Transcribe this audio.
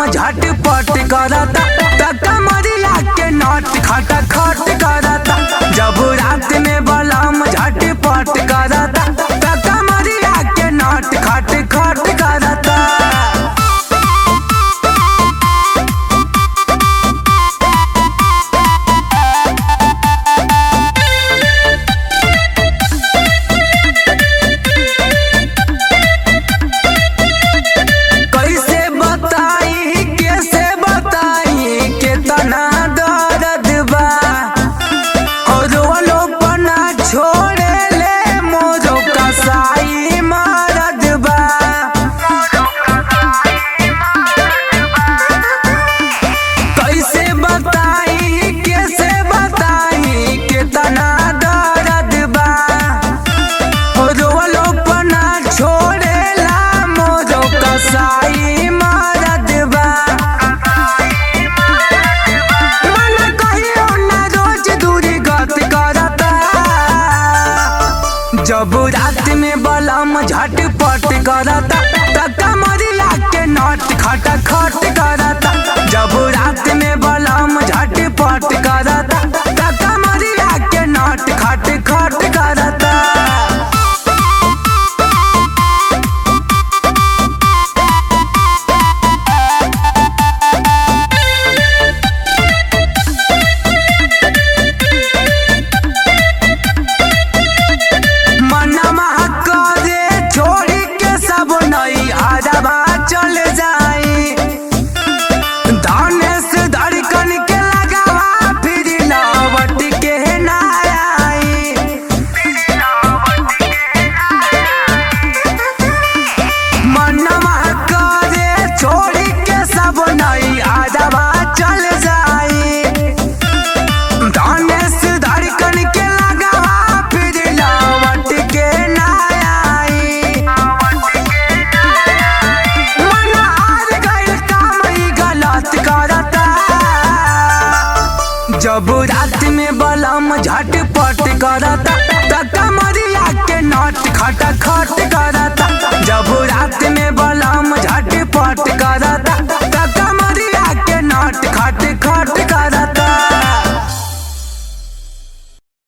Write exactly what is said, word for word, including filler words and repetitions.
झटपट करता त कमरिया के नट खट खट करता। जब रात में बलम झटपट करता त कमरिया के नट खट खट करता। जब रात में बलम झटपट करता त कमरिया के नट खट खट करता। जब रात में बलम झटपट करता त कमरिया के नट खट खट करता। जब